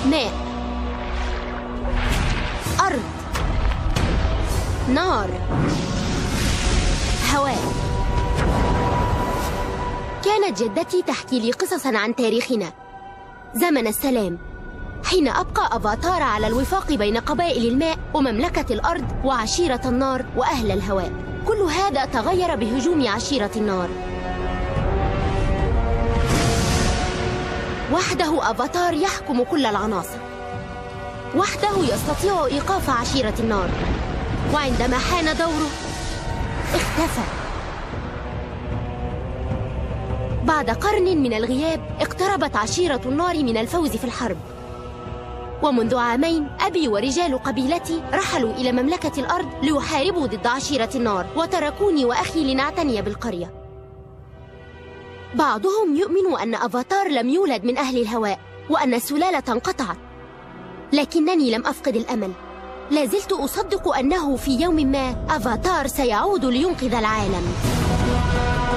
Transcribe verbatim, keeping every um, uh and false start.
ماء، أرض، نار، هواء. كانت جدتي تحكي لي قصصا عن تاريخنا، زمن السلام، حين أبقى أفاتار على الوفاق بين قبائل الماء ومملكة الأرض وعشيرة النار وأهل الهواء. كل هذا تغير بهجوم عشيرة النار. وحده أفاتار يحكم كل العناصر، وحده يستطيع إيقاف عشيرة النار، وعندما حان دوره اختفى. بعد قرن من الغياب اقتربت عشيرة النار من الفوز في الحرب، ومنذ عامين أبي ورجال قبيلتي رحلوا إلى مملكة الأرض ليحاربوا ضد عشيرة النار، وتركوني وأخي لنعتني بالقرية. بعضهم يؤمن أن أفاتار لم يولد من أهل الهواء وأن السلالة انقطعت، لكنني لم أفقد الأمل. لازلت أصدق أنه في يوم ما أفاتار سيعود لينقذ العالم.